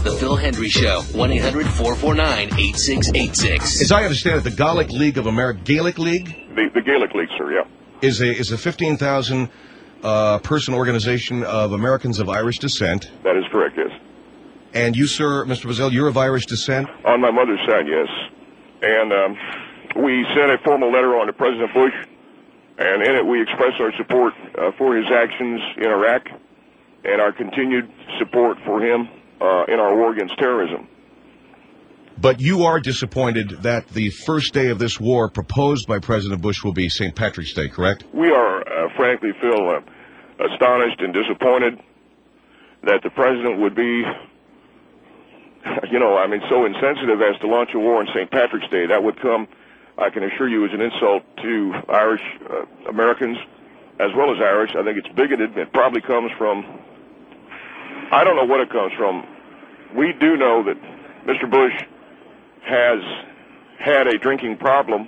The Phil Hendry Show, 1-800-449-8686. As I understand it, the Gaelic League of America, Gaelic League? The Gaelic League, sir, yeah. Is a 15,000 person organization of Americans of Irish descent. That is correct, yes. And you, sir, Mr. Boesel, you're of Irish descent? On my mother's side, yes. And we sent a formal letter on to President Bush, and in it we expressed our support for his actions in Iraq and our continued support for him in our war against terrorism. But you are disappointed that the first day of this war proposed by President Bush will be St. Patrick's Day, correct? We are, frankly, Phil, astonished and disappointed that the president would be, so insensitive as to launch a war on St. Patrick's Day. That would come, I can assure you, as an insult to Irish Americans as well as Irish. I think it's bigoted. It probably comes from, I don't know what it comes from. We do know that Mr. Bush has had a drinking problem,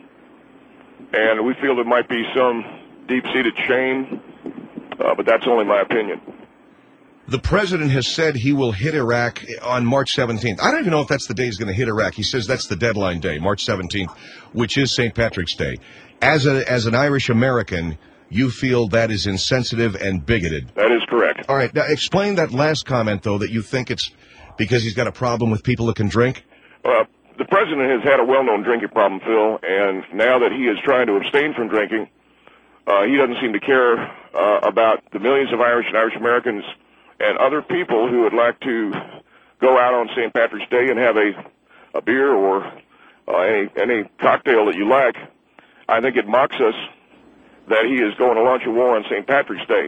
and we feel there might be some deep-seated shame, but that's only my opinion. The president has said he will hit Iraq on March 17th. I don't even know if that's the day he's going to hit Iraq. He says that's the deadline day, March 17th, which is St. Patrick's Day. As an Irish American, you feel that is insensitive and bigoted. That is correct. All right. Now, explain that last comment, though, that you think it's because he's got a problem with people that can drink. The president has had a well-known drinking problem, Phil, and now that he is trying to abstain from drinking, he doesn't seem to care about the millions of Irish and Irish Americans and other people who would like to go out on St. Patrick's Day and have a beer or any cocktail that you like. I think it mocks us that he is going to launch a war on St. Patrick's Day.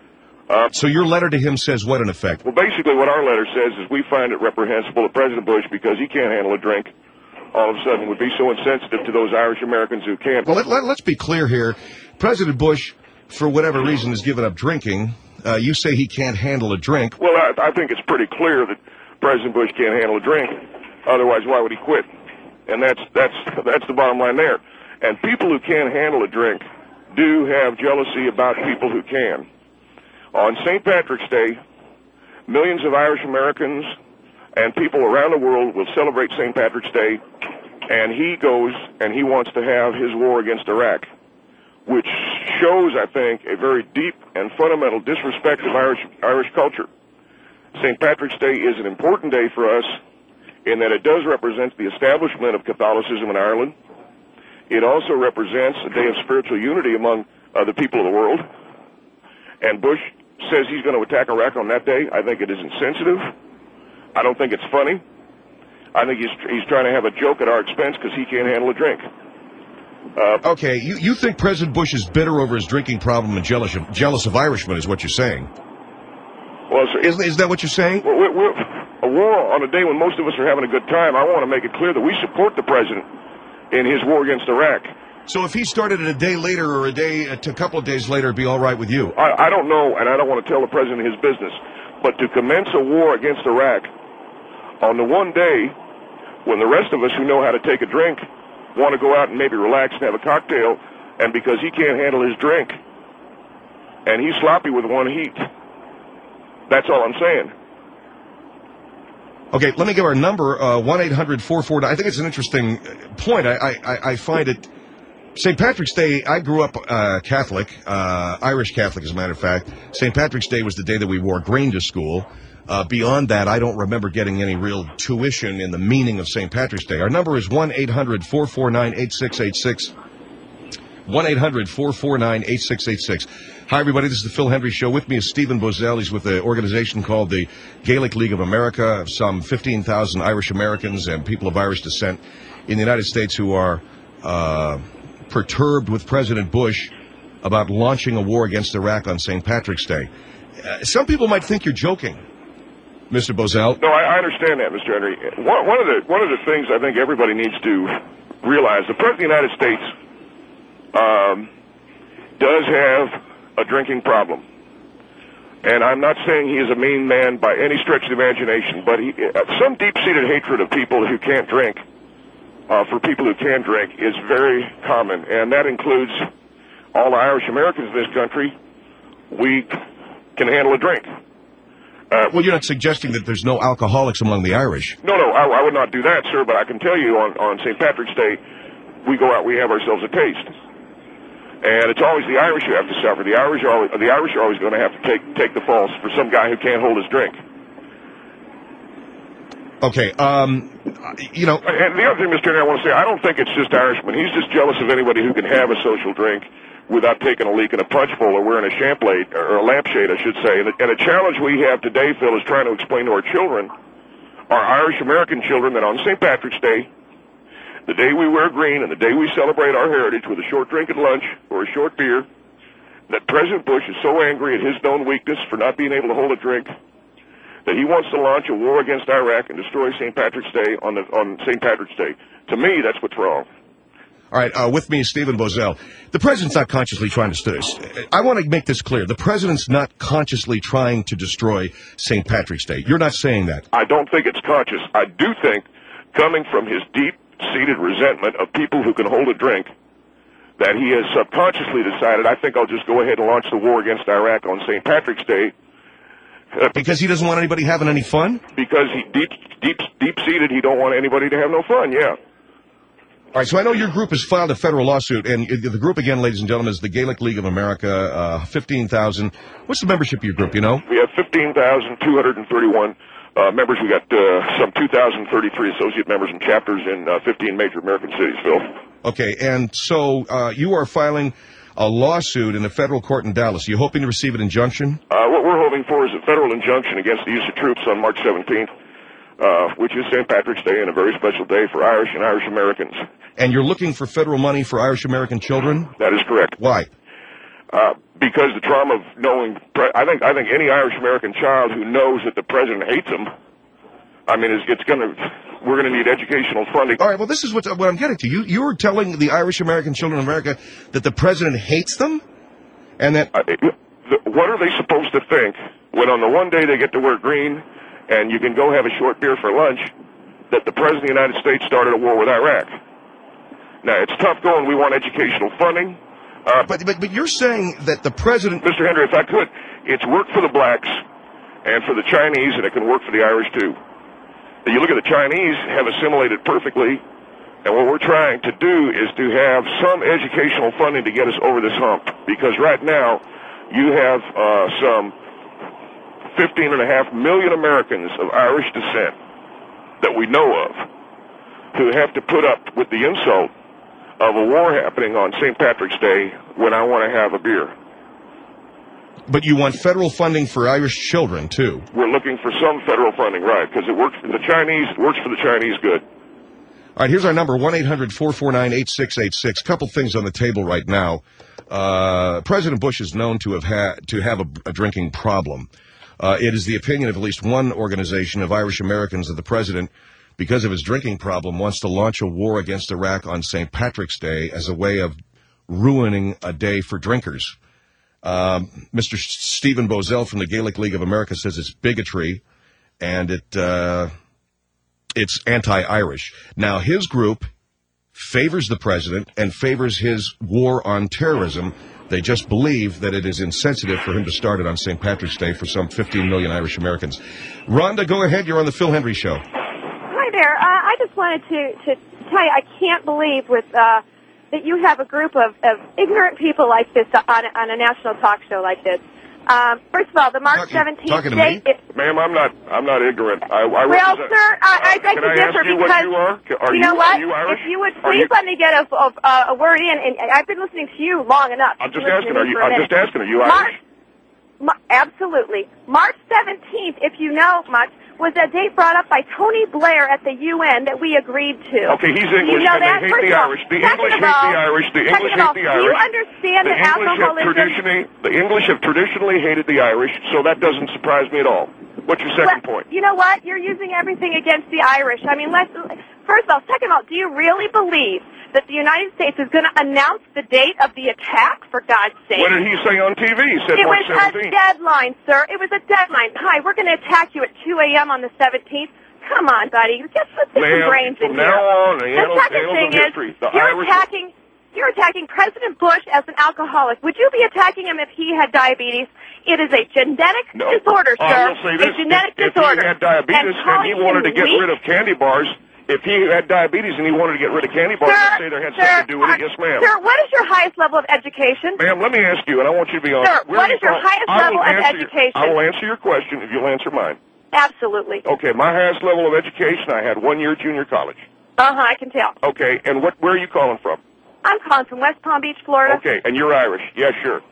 So your letter to him says what, in effect? Well, basically what our letter says is we find it reprehensible that President Bush, because he can't handle a drink, all of a sudden would be so insensitive to those Irish Americans who can't. Well, let's be clear here. President Bush, for whatever reason, has given up drinking. You say he can't handle a drink. Well, I think it's pretty clear that President Bush can't handle a drink. Otherwise, why would he quit? And that's the bottom line there. And people who can't handle a drink do have jealousy about people who can. On St. Patrick's Day, millions of Irish Americans and people around the world will celebrate St. Patrick's Day, and he goes and he wants to have his war against Iraq, which shows, I think, a very deep and fundamental disrespect of Irish culture. St. Patrick's Day is an important day for us in that it does represent the establishment of Catholicism in Ireland. It also represents a day of spiritual unity among the people of the world. And Bush says he's going to attack Iraq on that day. I think it is insensitive. I don't think it's funny. I think he's trying to have a joke at our expense because he can't handle a drink. Okay, you think President Bush is bitter over his drinking problem and jealous of Irishmen is what you're saying? Well, sir, is that what you're saying? We're a war on a day when most of us are having a good time. I want to make it clear that we support the president in his war against Iraq. So if he started it a day later or a couple of days later, it'd be all right with you? I don't know, and I don't want to tell the president his business. But to commence a war against Iraq on the one day when the rest of us who know how to take a drink want to go out and maybe relax and have a cocktail, and because he can't handle his drink, and he's sloppy with one heat. That's all I'm saying. Okay, let me give our number, 1-800-449. I think it's an interesting point. I find it... St. Patrick's Day, I grew up Catholic, Irish Catholic, as a matter of fact. St. Patrick's Day was the day that we wore grain to school. Beyond that, I don't remember getting any real tuition in the meaning of St. Patrick's Day. Our number is 1-800-449-8686. 1-800-449-8686. Hi, everybody. This is the Phil Hendry Show. With me is Stephen Boesel. He's with an organization called the Gaelic League of America, some 15,000 Irish Americans and people of Irish descent in the United States who are perturbed with President Bush about launching a war against Iraq on St. Patrick's Day. Some people might think you're joking, Mr. Boesel. No, I understand that, Mr. Henry. One of the things I think everybody needs to realize, the President of the United States does have a drinking problem. And I'm not saying he is a mean man by any stretch of the imagination, but some deep-seated hatred of people who can't drink for people who can drink is very common, and that includes all the Irish Americans in this country. We can handle a drink. Well, you're not suggesting that there's no alcoholics among the Irish. No, I would not do that, sir, but I can tell you on St. Patrick's Day, we go out, we have ourselves a taste. And it's always the Irish who have to suffer. The Irish are always going to have to take the falls for some guy who can't hold his drink. Okay, you know... And the other thing, Mr. Henry, I want to say, I don't think it's just Irishmen. He's just jealous of anybody who can have a social drink without taking a leak in a punch bowl or wearing a lampshade, I should say. And a challenge we have today, Phil, is trying to explain to our children, our Irish-American children, that on St. Patrick's Day, the day we wear green and the day we celebrate our heritage with a short drink at lunch or a short beer, that President Bush is so angry at his known weakness for not being able to hold a drink that he wants to launch a war against Iraq and destroy St. Patrick's Day on St. Patrick's Day. To me, that's what's wrong. All right, with me is Stephen Boesel. The president's not consciously trying to... I want to make this clear. The president's not consciously trying to destroy St. Patrick's Day. You're not saying that. I don't think it's conscious. I do think, coming from his deep-seated resentment of people who can hold a drink, that he has subconsciously decided, I think I'll just go ahead and launch the war against Iraq on St. Patrick's Day. Because he doesn't want anybody having any fun? Because he deep-seated, he don't want anybody to have no fun, yeah. All right, so I know your group has filed a federal lawsuit, and the group, again, ladies and gentlemen, is the Gaelic League of America, 15,000. What's the membership of your group, you know? We have 15,231 members. We got some 2,033 associate members and chapters in 15 major American cities, Phil. Okay, and so you are filing a lawsuit in a federal court in Dallas. Are you hoping to receive an injunction? What we're hoping for is a federal injunction against the use of troops on March 17th, which is St. Patrick's Day and a very special day for Irish and Irish Americans. And you're looking for federal money for Irish American children? That is correct. Why? Because the trauma of knowing, I think any Irish American child who knows that the president hates him, I mean, we're going to need educational funding. All right, well, this is what I'm getting to. You're telling the Irish American children of America that the president hates them? And that... what are they supposed to think when on the one day they get to wear green and you can go have a short beer for lunch, that the President of the United States started a war with Iraq? Now, it's tough going. We want educational funding. But you're saying that the President... Mr. Henry, if I could, it's worked for the blacks and for the Chinese, and it can work for the Irish, too. You look at the Chinese, have assimilated perfectly, and what we're trying to do is to have some educational funding to get us over this hump. Because right now, you have some 15.5 million Americans of Irish descent that we know of who have to put up with the insult of a war happening on St. Patrick's Day when I want to have a beer. But you want federal funding for Irish children, too. We're looking for some federal funding, right, because it works for the Chinese. It works for the Chinese good. All right, here's our number, 1-800-449-8686. Couple things on the table right now. President Bush is known to have a drinking problem. It is the opinion of at least one organization of Irish Americans that the president, because of his drinking problem, wants to launch a war against Iraq on St. Patrick's Day as a way of ruining a day for drinkers. Mr. Stephen Boesel from the Gaelic League of America says it's bigotry and it's anti-Irish. Now, his group favors the president and favors his war on terrorism. They just believe that it is insensitive for him to start it on St. Patrick's Day for some 15 million Irish Americans. Rhonda, go ahead. You're on the Phil Henry Show. Hi there. I just wanted to tell you, I can't believe that you have a group of ignorant people like this on a national talk show like this. First of all, the March 17th date... Ma'am, I'm not ignorant. Well, sir, I beg to differ because... You know what? Are you Irish? If you would please let me get a word in, and I've been listening to you long enough. I'm just asking, are you Irish? Absolutely. March 17th, if you know much, was a date brought up by Tony Blair at the UN that we agreed to. Okay, he's English, you know and they hate the Irish. The English hate the Irish. The English hate the Irish. Do you understand that alcoholism... The English have traditionally hated the Irish, so that doesn't surprise me at all. What's your second point? You know what? You're using everything against the Irish. I mean, first of all. Second of all, do you really believe that the United States is going to announce the date of the attack, for God's sake? What did he say on TV? He said it March was 17th. A deadline, sir. It was a deadline. Hi, we're going to attack you at 2 a.m. on the 17th. Come on, buddy. Just put some brains in here. From now on, the second thing is, you're attacking... You're attacking President Bush as an alcoholic. Would you be attacking him if he had diabetes? It is a genetic disorder, sir. I will say this. A genetic if disorder. he had diabetes and he wanted to get rid of candy bars, if he had diabetes and he wanted to get rid of candy bars, I'd say there had something to do with it. Yes, ma'am. Sir, what is your highest level of education? Ma'am, let me ask you, and I want you to be honest. Sir, what is your highest level of education? I will answer your question if you'll answer mine. Absolutely. Okay, my highest level of education, I had 1 year junior college. I can tell. Okay, and where are you calling from? I'm calling from West Palm Beach, Florida. Okay, and you're Irish. Yeah, sure.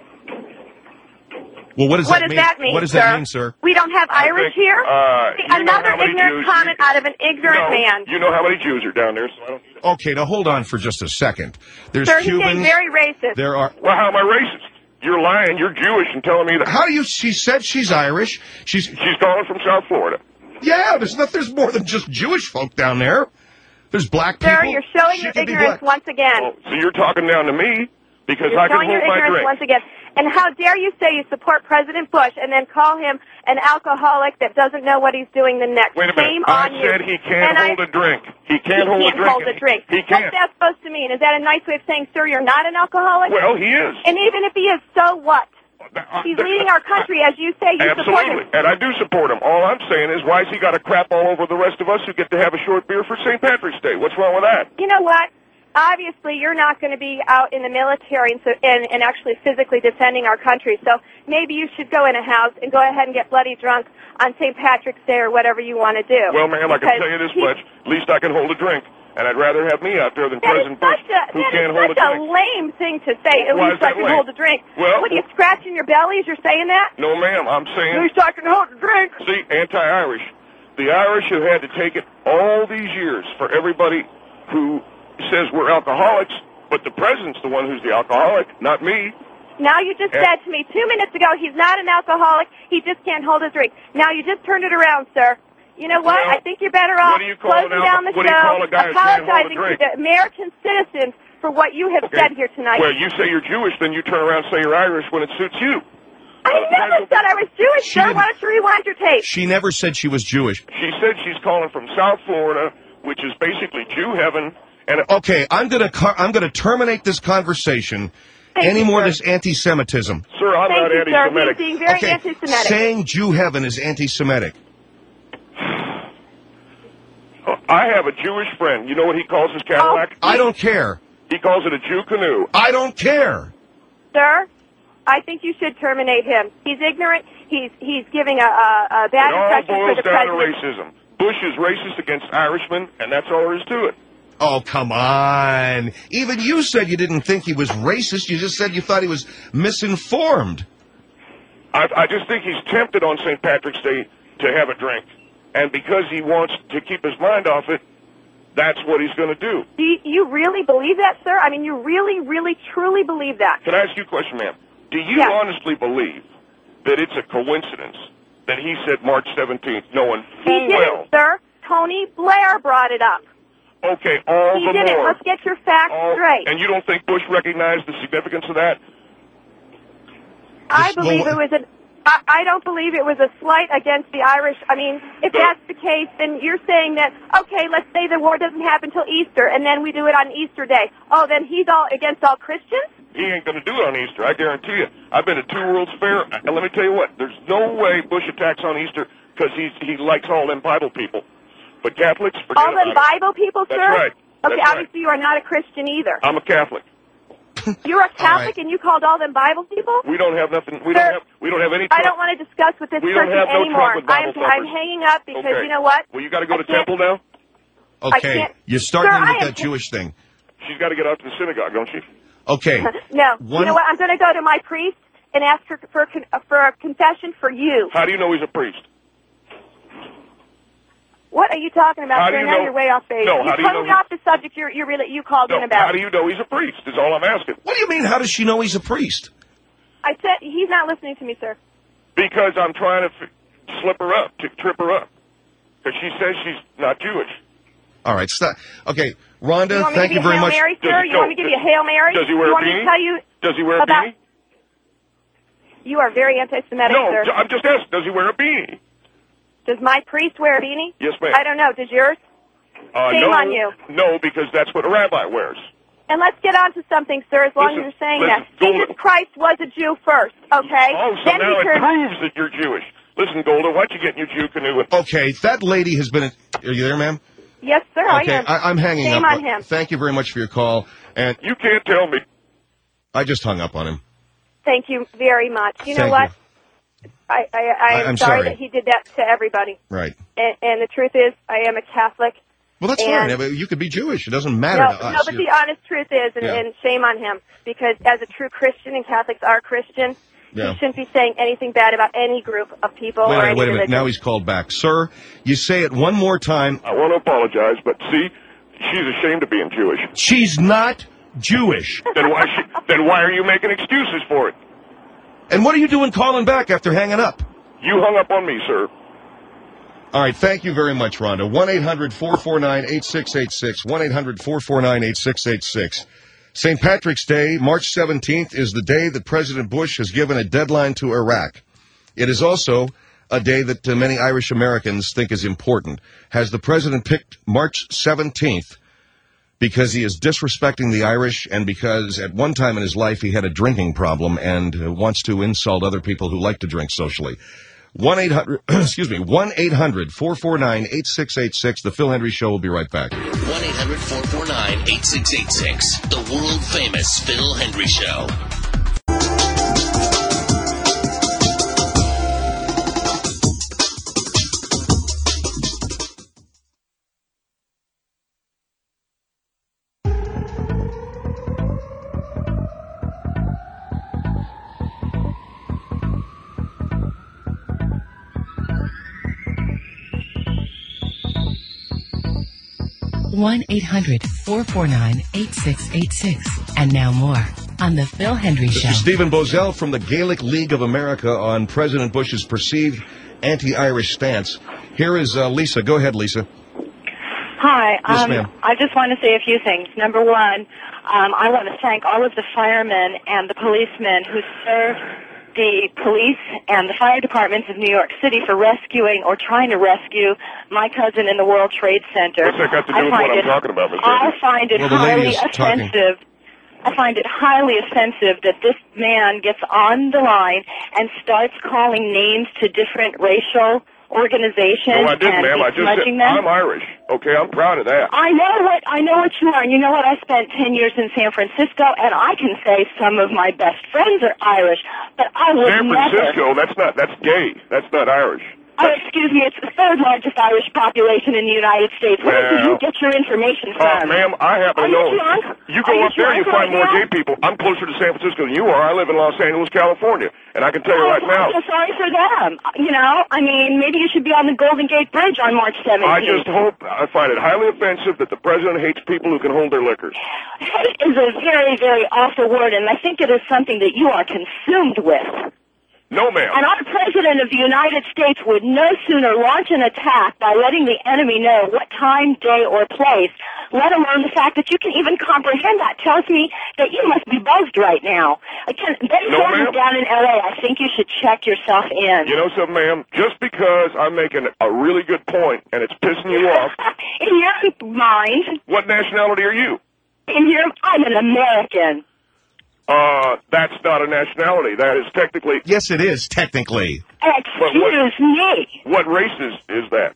Well, what does that mean? What does that mean, sir? We don't have Irish here? Another ignorant comment out of an ignorant man. You know how many Jews are down there, so I don't... Okay, now hold on for just a second. There's Sir, Cubans. he's getting very racist. There are... Well, how am I racist? You're lying. You're Jewish and telling me that... How do you... She said she's Irish. She's calling from South Florida. Yeah, there's more than just Jewish folk down there. There's black people. Sir, you're showing your ignorance once again. Well, so you're talking down to me because I can hold my drink. You're showing your ignorance once again. And how dare you say you support President Bush and then call him an alcoholic that doesn't know what he's doing the next? Wait a minute. Shame I on you. said he can't hold a drink. He can't hold a drink. He can't hold a drink. He can't. What's that supposed to mean? Is that a nice way of saying, sir, you're not an alcoholic? Well, he is. And even if he is, so what? He's leading our country, as you say, you support him. Absolutely, and I do support him. All I'm saying is, why has he got to crap all over the rest of us who get to have a short beer for St. Patrick's Day? What's wrong with that? You know what? Obviously, you're not going to be out in the military and actually physically defending our country, so maybe you should go in a house and go ahead and get bloody drunk on St. Patrick's Day or whatever you want to do. Well, ma'am, I can tell you this much. At least I can hold a drink. And I'd rather have me out there than President Bush, who can't hold a drink. That's such a lame thing to say. At least I can hold a drink. Well, what are you scratching your belly as you're saying that? No, ma'am. I'm saying... At least I can hold a drink. See, anti-Irish. The Irish have had to take it all these years for everybody who says we're alcoholics, but the president's the one who's the alcoholic, not me. Now you just said to me 2 minutes ago he's not an alcoholic, he just can't hold a drink. Now you just turned it around, sir. You know what? Well, I think you're better off closing down the show, apologizing to the American citizens for what you have said here tonight. Well, you say you're Jewish, then you turn around and say you're Irish when it suits you. I never said I was Jewish, sir. Why don't you rewind your tape? She never said she was Jewish. She said she's calling from South Florida, which is basically Jew heaven. And okay, I'm gonna terminate this conversation. Any more of this anti-Semitism? Sir, I'm not anti-Semitic. Sir, he's being very anti-Semitic. Saying Jew heaven is anti-Semitic. I have a Jewish friend. You know what he calls his Cadillac? I don't care. He calls it a Jew canoe. I don't care. Sir, I think you should terminate him. He's ignorant. He's giving a bad impression for the president. It all boils down to racism. Bush is racist against Irishmen, and that's all there is to it. Oh, come on. Even you said you didn't think he was racist. You just said you thought he was misinformed. I just think he's tempted on St. Patrick's Day to have a drink. And because he wants to keep his mind off it, that's what he's going to do. Do you really believe that, sir? I mean, you really, really, truly believe that? Can I ask you a question, ma'am? Do you honestly believe that it's a coincidence that he said March 17th, knowing full well... He didn't, sir. Tony Blair brought it up. Okay, all the more. He didn't. Let's get your facts straight. And you don't think Bush recognized the significance of that? I believe it was I don't believe it was a slight against the Irish. I mean, if that's the case, then you're saying that, okay, let's say the war doesn't happen till Easter, and then we do it on Easter Day. Oh, then he's all against all Christians? He ain't going to do it on Easter, I guarantee you. I've been to two World's Fair, and let me tell you what, there's no way Bush attacks on Easter because he likes all them Bible people. But Catholics, forget all them Bible people, sir? That's right. Okay, obviously you are not a Christian either. I'm a Catholic. You're a Catholic and you called all them Bible people? We don't have nothing. We don't have any. I don't want to discuss with this person anymore. I'm hanging up because you know what? Well, you got to go to temple now. Okay, you're starting with that Jewish thing. She's got to get out to the synagogue, don't she? Okay. No. You know what? I'm going to go to my priest and ask her for a confession for you. How do you know he's a priest? What are you talking about? How do you know? Now you're way off base. No, you're totally off the subject you called in about. How do you know he's a priest is all I'm asking. What do you mean, how does she know he's a priest? I said, he's not listening to me, sir. Because I'm trying to slip her up, to trip her up. Because she says she's not Jewish. All right, stop. Okay, Rhonda, thank you very much. Mary, sir? You want me to give you a Hail Mary? Does he wear a beanie? Does he wear a beanie? You are very anti-Semitic, sir. No, I'm just asking, does he wear a beanie? Does my priest wear a beanie? Yes, ma'am. I don't know. Does yours? Shame on you. No, because that's what a rabbi wears. And let's get on to something, sir, as long as you're saying that. Jesus Christ was a Jew first, okay? Oh, so now it proves that you're Jewish. Listen, Golda, why don't you get in your Jew canoe? Okay, that lady has been... Are you there, ma'am? Yes, sir, okay, I am. I'm hanging up. Shame on him. Thank you very much for your call. And you can't tell me. I just hung up on him. Thank you very much. You know Thank what? I'm sorry that he did that to everybody. Right. And the truth is, I am a Catholic. Well, that's fine. You could be Jewish. It doesn't matter to us. No, but the honest truth is, and shame on him, because as a true Christian, and Catholics are Christian, he shouldn't be saying anything bad about any group of people or any Wait a minute. religion. Now he's called back. Sir, you say it one more time. I want to apologize, but see, she's ashamed of being Jewish. She's not Jewish. Then why are you making excuses for it? And what are you doing calling back after hanging up? You hung up on me, sir. All right, thank you very much, Rhonda. 1-800-449-8686. 1-800-449-8686. St. Patrick's Day, March 17th, is the day that President Bush has given a deadline to Iraq. It is also a day that many Irish Americans think is important. Has the president picked March 17th because he is disrespecting the Irish and because at one time in his life he had a drinking problem and wants to insult other people who like to drink socially? 1-800-449-8686. The Phil Hendry Show will be right back. 1-800-449-8686. The world-famous Phil Hendry Show. One 1-800-449-8686. And now more on The Phil Hendry Show. This is Stephen Bozell from the Gaelic League of America on President Bush's perceived anti-Irish stance. Here is Lisa. Go ahead, Lisa. Hi. Yes, ma'am. I just want to say a few things. Number one, I want to thank all of the firemen and the policemen who serve the police and the fire departments of New York City for rescuing or trying to rescue my cousin in the World Trade Center. What's that got to do with what I'm talking about, Ms. I find it highly offensive. I find it highly offensive that this man gets on the line and starts calling names to different racial organizations. No, I didn't, ma'am. I just said I'm Irish. Okay, I'm proud of that. I know what you are. And you know what? I spent 10 years in San Francisco, and I can say some of my best friends are Irish, but I would San Francisco, that's gay. That's not Irish. Oh, excuse me, it's the third largest Irish population in the United States. Where did you get your information from? Ma'am, I happen to know. You go up there, you find more gay people. I'm closer to San Francisco than you are. I live in Los Angeles, California, and I can tell you right now. I'm so sorry for them. You know, I mean, maybe you should be on the Golden Gate Bridge on March 17th. I find it highly offensive that the president hates people who can hold their liquors. Hate is a very, very awful word, and I think it is something that you are consumed with. No, ma'am. And our President of the United States would no sooner launch an attack by letting the enemy know what time, day, or place, let alone the fact that you can even comprehend that tells me that you must be buzzed right now. Again, Ben Gordon's down in L.A. I think you should check yourself in. You know something, ma'am? Just because I'm making a really good point and it's pissing you off. In your mind. What nationality are you? I'm an American. That's not a nationality. That is technically... Yes, it is, technically. Excuse me. What race is that?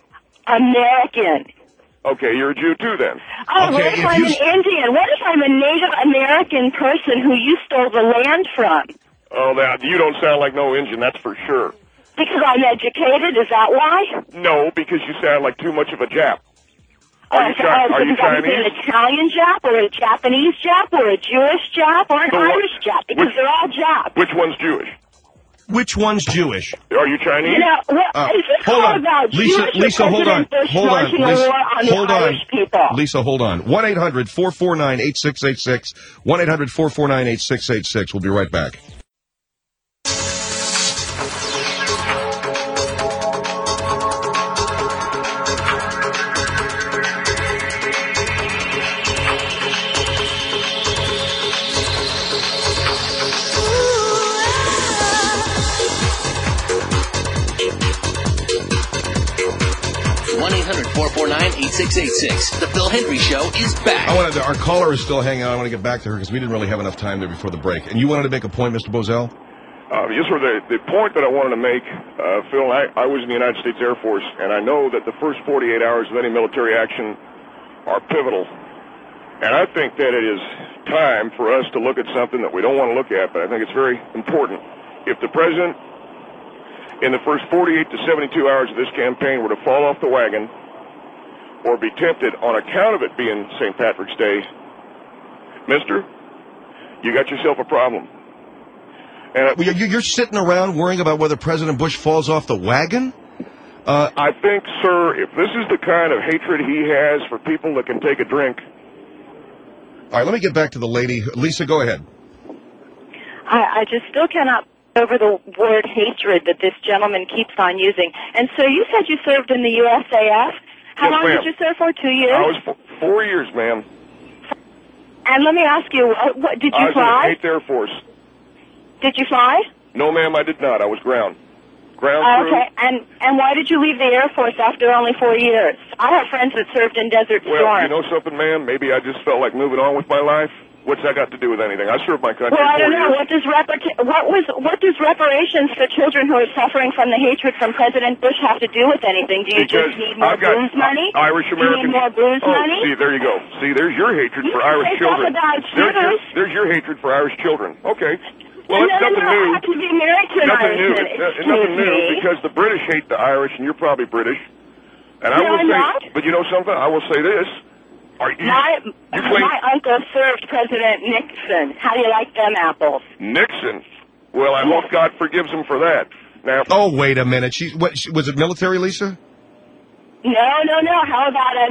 American. Okay, you're a Jew too then. Oh, what if I'm an Indian? What if I'm a Native American person who you stole the land from? Oh, you don't sound like no Indian, that's for sure. Because I'm educated, is that why? No, because you sound like too much of a Jap. Are you Chinese? An Italian Jap, or a Japanese Jap, or a Jewish Jap, or an Irish Jap? Because they're all Japs. Which one's Jewish? Which one's Jewish? Are you Chinese? You know, is this hold all on. about Lisa, hold on. Lisa, hold on. 1-800-449-8686. 1-800-449-8686. We'll be right back. 449-8686. The Phil Hendry Show is back. Our caller is still hanging out. I want to get back to her because we didn't really have enough time there before the break. And you wanted to make a point, Mr. Bozell? Yes, sir. The point that I wanted to make, Phil, I was in the United States Air Force, and I know that the first 48 hours of any military action are pivotal. And I think that it is time for us to look at something that we don't want to look at, but I think it's very important. If the president, in the first 48 to 72 hours of this campaign, were to fall off the wagon or be tempted on account of it being St. Patrick's Day, mister, you got yourself a problem. And you're sitting around worrying about whether President Bush falls off the wagon? I think, sir, if this is the kind of hatred he has for people that can take a drink. All right, let me get back to the lady. Lisa, go ahead. I just still cannot get over the word hatred that this gentleman keeps on using. And so you said you served in the USAF. How Yes, long ma'am. did you serve for? 2 years? I was 4 years, ma'am. And let me ask you, what did I you was fly? in the 8th Air Force. Did you fly? No, ma'am, I did not. I was ground crew. Okay, and why did you leave the Air Force after only 4 years? I have friends that served in Desert Well, Storm. you know something, ma'am? Maybe I just felt like moving on with my life. What's that got to do with anything? I served my country Well, I 4 don't know. years. What does reparations for children who are suffering from the hatred from President Bush have to do with anything? Do you Because just need more I've got blues money? Irish Do you American. need more blues money? See, there you go. See, there's your hatred You for can Irish say stuff children. about Jews. There's your hatred for Irish children. Okay. Well, no, it's nothing no, new. I have to be married to an Nothing new. Irishman. It's nothing Excuse new me. because the British hate the Irish, and you're probably British. And I No, will I'm say, not. but you know something? I will say this: Are you? you claim My uncle served President Nixon. How do you like them apples? Nixon. Well, I hope God forgives him for that. Now, Oh, wait a minute. Was it military, Lisa? No. How about as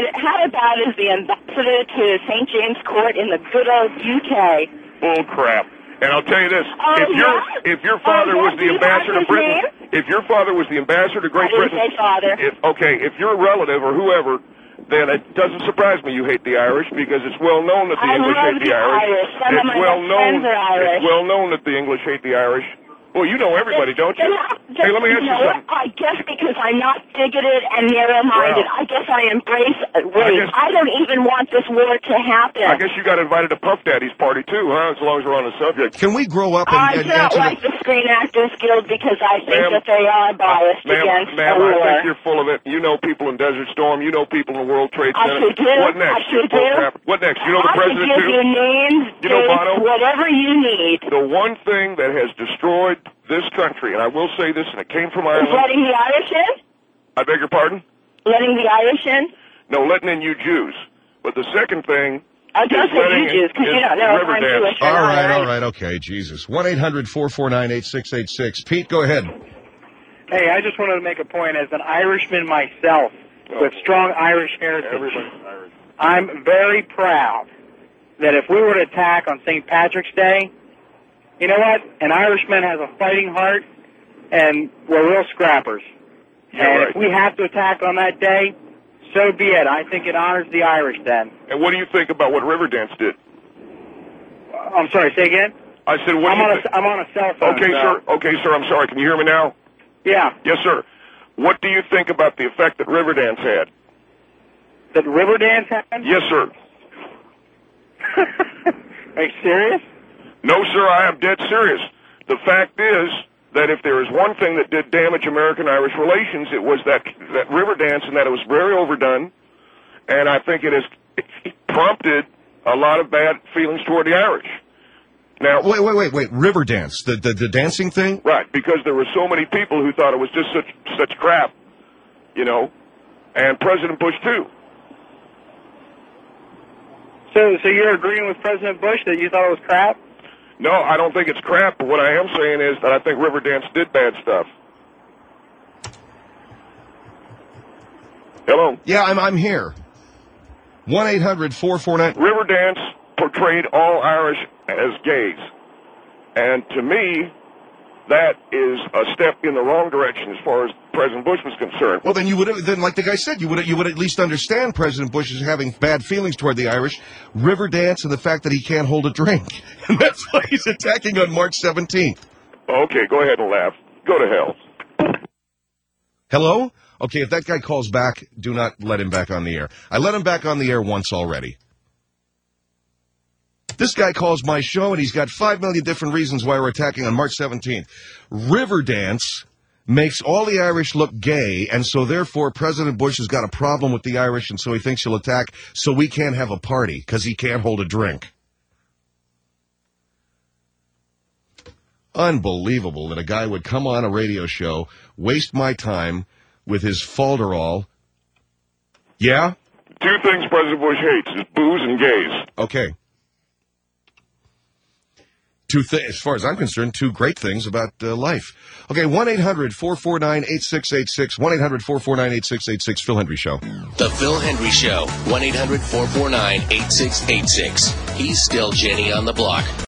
the ambassador to St. James Court in the good old UK? bull crap. And I'll tell you this: Oh, yeah? if your father Oh, was yeah? the Do you ambassador have to Britain, his if your father was the ambassador to Great I didn't Britain, say father. if you're a relative or whoever, then it doesn't surprise me you hate the Irish because it's well known that the I English love hate the the Irish. Irish. Some of It's my well best known. friends are Irish. It's well known that the English hate the Irish. Well, you know everybody, don't you? Hey, let me ask you something. I guess because I'm not bigoted and narrow-minded, Wow. I guess I embrace race. I don't even want this war to happen. I guess you got invited to Puff Daddy's party too, huh? As long as we're on the subject. Can we grow up I and don't answer like the Screen Actors Guild because I think Ma'am, that they are biased against the ma'am, war. I think you're full of it. You know people in Desert Storm. You know people in the World Trade I Center. sure do. What next? I sure Bull do. crap. What next? You know the I could president give too? you names, You know dates, Bono? whatever you need. The one thing that has destroyed this country, and I will say this, and it came from Is Ireland. letting the Irish in? I beg your pardon? Letting the Irish in? No, letting in you Jews. But the second thing Oh, don't is say letting you Jews, because you is don't know if river I'm dance. Jewish or All not. right, all right, okay, Jesus. 1-800-449-8686. Pete, go ahead. Hey, I just wanted to make a point as an Irishman myself with strong Irish heritage. Everybody's Irish. I'm very proud that if we were to attack on St. Patrick's Day, you know what? An Irishman has a fighting heart, and we're real scrappers. Yeah, and right. if we have to attack on that day, so be it. I think it honors the Irish then. And what do you think about what Riverdance did? I'm sorry, say again? I said, what I'm do you on, think? I'm on a cell phone. Okay, sir. Okay, sir. I'm sorry. Can you hear me now? Yeah. Yes, sir. What do you think about the effect that Riverdance had? That Riverdance happened? Yes, sir. Are you serious? No, sir. I am dead serious. The fact is that if there is one thing that did damage American-Irish relations, it was that Riverdance, and that it was very overdone, and I think it has prompted a lot of bad feelings toward the Irish. Now, Wait. Riverdance, the dancing thing? right, because there were so many people who thought it was just such crap, you know, and President Bush too. So you're agreeing with President Bush that you thought it was crap? No, I don't think it's crap, but what I am saying is that I think Riverdance did bad stuff. Hello? Yeah, I'm here. 1-800-449... Riverdance portrayed all Irish as gays. And to me, that is a step in the wrong direction as far as President Bush was concerned. Well, then like the guy said, you would at least understand President Bush is having bad feelings toward the Irish. Riverdance and the fact that he can't hold a drink. And that's why he's attacking on March 17th. Okay, go ahead and laugh. Go to hell. Hello? Okay, if that guy calls back, do not let him back on the air. I let him back on the air once already. This guy calls my show, and he's got 5 million different reasons why we're attacking on March 17th. Riverdance makes all the Irish look gay, and so therefore President Bush has got a problem with the Irish, and so he thinks he'll attack, so we can't have a party because he can't hold a drink. Unbelievable that a guy would come on a radio show, waste my time with his falderall. Yeah? 2 things President Bush hates is booze and gays. Okay. As far as I'm concerned, 2 great things about life. Okay, 1-800-449-8686, 1-800-449-8686, Phil Hendry Show. The Phil Hendry Show, 1-800-449-8686. He's still Jenny on the block.